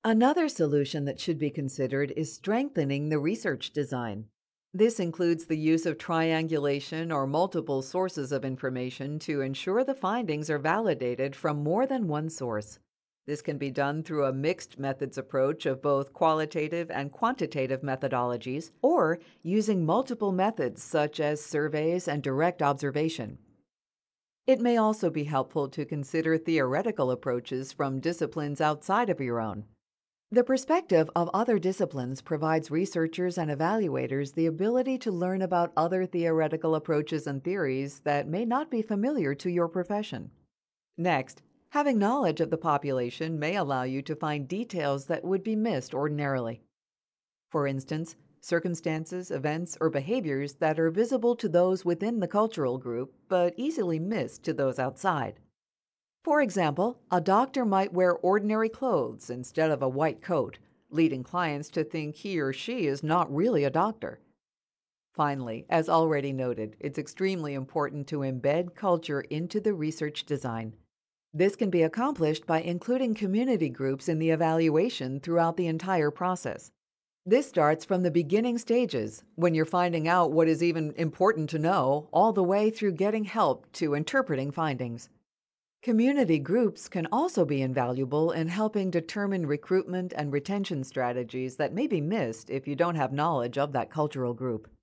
Another solution that should be considered is strengthening the research design. This includes the use of triangulation or multiple sources of information to ensure the findings are validated from more than one source. This can be done through a mixed methods approach of both qualitative and quantitative methodologies, or using multiple methods such as surveys and direct observation. It may also be helpful to consider theoretical approaches from disciplines outside of your own. The perspective of other disciplines provides researchers and evaluators the ability to learn about other theoretical approaches and theories that may not be familiar to your profession. Next, having knowledge of the population may allow you to find details that would be missed ordinarily. For instance, circumstances, events, or behaviors that are visible to those within the cultural group but easily missed to those outside. For example, a doctor might wear ordinary clothes instead of a white coat, leading clients to think he or she is not really a doctor. Finally, as already noted, it's extremely important to embed culture into the research design. This can be accomplished by including community groups in the evaluation throughout the entire process. This starts from the beginning stages, when you're finding out what is even important to know, all the way through getting help to interpreting findings. Community groups can also be invaluable in helping determine recruitment and retention strategies that may be missed if you don't have knowledge of that cultural group.